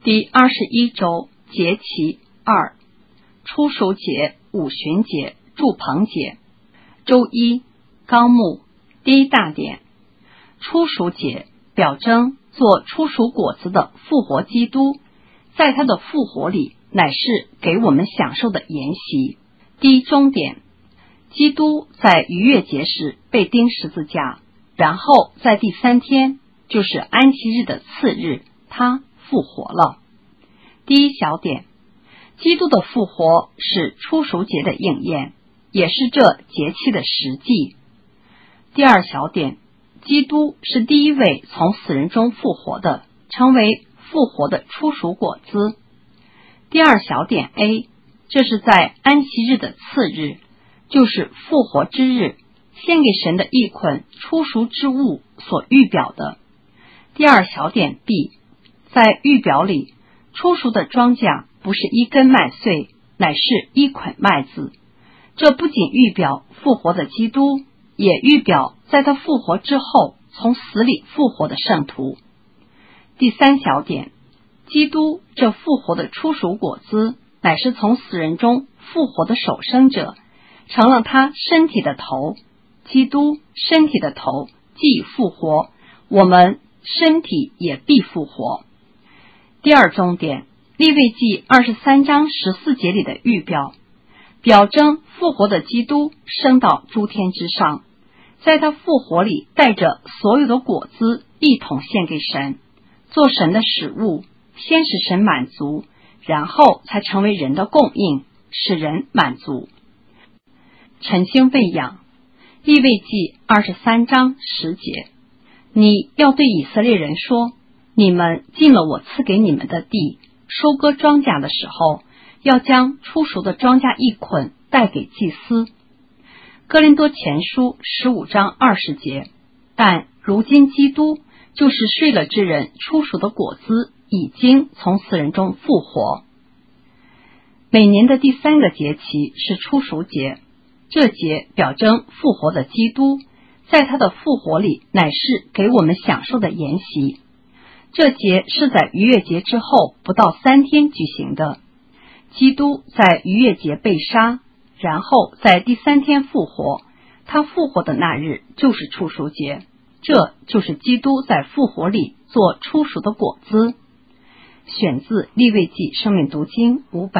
第21周节期2，初熟节、五旬节、祝棚节。周一，纲目第一大点，初熟节表征做初熟果子的复活基督，在他的复活里乃是给我们享受的筵席。第一中点，基督在逾越节时被钉十字架，然后在第3天，就是安息日的次日，他复活了。第一小点，基督的复活是初熟节的应验，也是这节期的实际。第二小点，基督是第一位从死人中复活的，成为复活的初熟果子。第二小点 A， 这是在安息日的次日，就是复活之日，献给神的一捆初熟之物所预表的。第二小点 B， 在预表里，初熟的庄稼不是一根麦穗，乃是一捆麦子。这不仅预表复活的基督，也预表在他复活之后从死里复活的圣徒。第三小点，基督这复活的初熟果子，乃是从死人中复活的首生者，成了他身体的头。基督身体的头既复活，我们身体也必复活。第二重点，利未记23章14节里的预表，表征复活的基督升到诸天之上，在他复活里带着所有的果子一同献给神，做神的食物，先使神满足，然后才成为人的供应，使人满足。晨星喂养，利未记23章10节，你要对以色列人说，你们进了我赐给你们的地，收割庄稼的时候，要将初熟的庄稼一捆带给祭司。哥林多前书15章20节，但如今基督就是睡了之人初熟的果子，已经从死人中复活。每年的第3个节期是初熟节，这节表征复活的基督，在他的复活里乃是给我们享受的筵席。这节是在逾越节之后不到3天举行的。基督在逾越节被杀，然后在第3天复活，他复活的那日就是初熟节，这就是基督在复活里做初熟的果子。选自利未记生命读经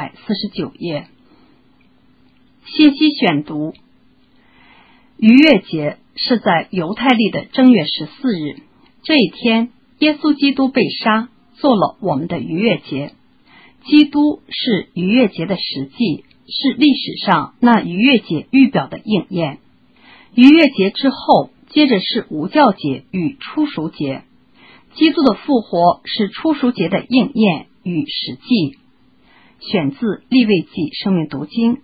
549页。信息选读，逾越节是在犹太历的正月14日，这一天耶稣基督被杀，做了我们的逾越节。基督是逾越节的实际，是历史上那逾越节预表的应验。逾越节之后，接着是无酵节与初熟节。基督的复活是初熟节的应验与实际。选自利未记生命读经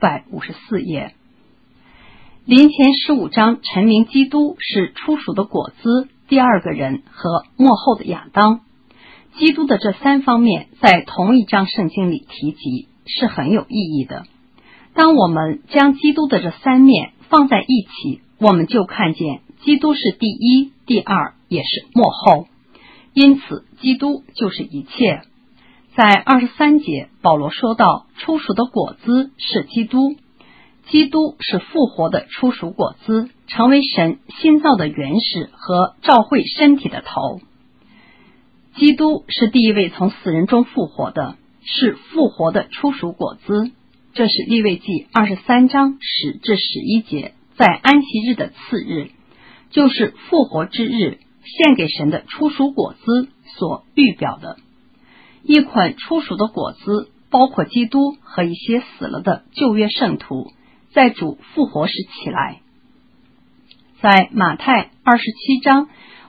554页。林前15章陈明基督是初熟的果子，第二个人和末后的亚当。基督的这3方面在同一章圣经里提及，是很有意义的。当我们将基督的这3面放在一起，我们就看见基督是第一、第二，也是末后。因此基督就是一切。在23节，保罗说到初熟的果子是基督，基督是复活的初熟果子，成为神新造的原始和召会身体的头。基督是第一位从死人中复活的，是复活的初熟果子。这是利未记23章10至11节，在安息日的次日，就是复活之日，献给神的初熟果子所预表的。一捆初熟的果子包括基督和一些死了的旧约圣徒，在主复活时起来。在马太27章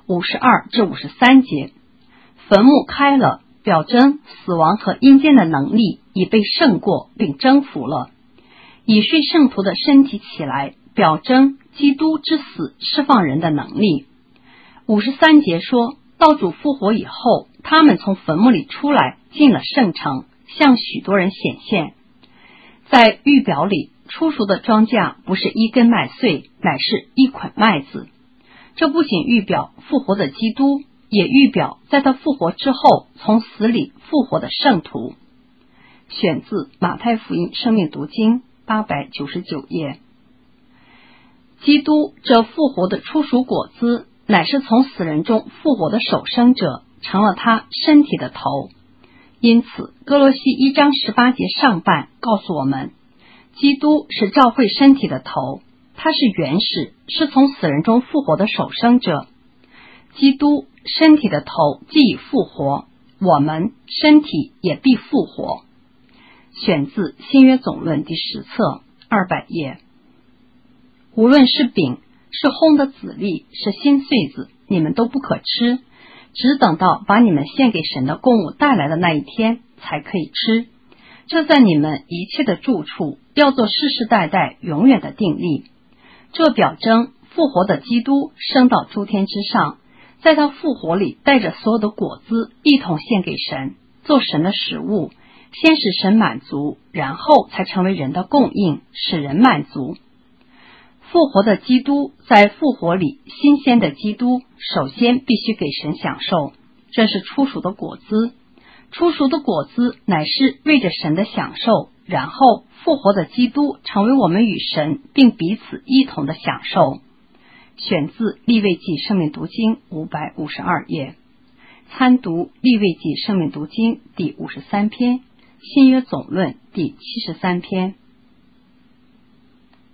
52至53节，坟墓开了，表征死亡和阴间的能力已被胜过并征服了。已睡圣徒的身体起来，表征基督之死释放人的能力。53节说，到主复活以后，他们从坟墓里出来，进了圣城，向许多人显现。在预表里，初熟的庄稼不是一根麦穗，乃是一捆麦子。这不仅预表复活的基督， 也预表在他复活之后从死里复活的圣徒。选自马太福音生命读经899页。基督这复活的初熟果子，乃是从死人中复活的首生者，成了他身体的头。因此哥罗西1章18节上半告诉我们，基督是教会身体的头，他是原始，是从死人中复活的首生者。基督身体的头既已复活，我们身体也必复活。选自新约总论第10册200页。无论是饼，是烘的籽粒，是新穗子，你们都不可吃，只等到把你们献给神的供物带来的那一天才可以吃。这在你们一切的住处，要做世世代代永远的定例。这表征复活的基督升到诸天之上，在他复活里带着所有的果子一同献给神，做神的食物，先使神满足，然后才成为人的供应，使人满足。复活的基督在复活里，新鲜的基督首先必须给神享受，这是初熟的果子。初熟的果子乃是为着神的享受，然后复活的基督成为我们与神并彼此一同的享受。选自利未记生命读经552页。参读利未记生命读经第53篇，新约总论第73篇。